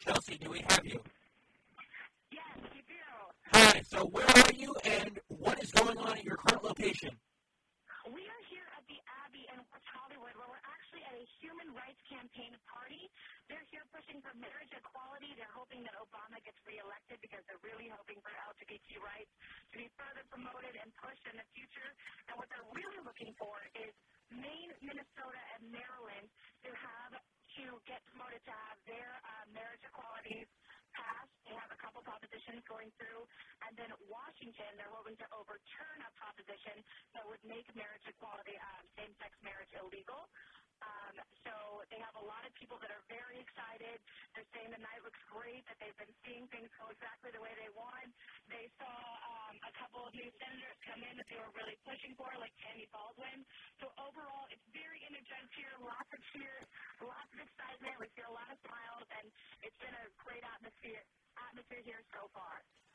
Chelsea, do we have you? Yes, you do. Hi, so where are you and what is going on at your current location? We are here at the Abbey in West Hollywood, where we're actually at a human rights campaign party. They're here pushing for marriage equality. They're hoping that Obama gets reelected because they're really hoping for LGBT rights to be further promoted and pushed in the future. And what they're really looking for is Maine, Minnesota, and Maryland to get promoted to have their marriage equalities passed. They have a couple propositions going through. And then Washington, they're hoping to overturn a proposition that would make marriage equality, same-sex marriage, illegal. So they have a lot of people that are very excited. They're saying the night looks great, that they've been seeing things go exactly the way they want. They saw a couple of new senators come in that they were really pushing for, like Tammy Baldwin. So overall, it's very energized here, lots of cheers, lots of excitement. We see a lot of smiles, and it's been a great atmosphere here so far.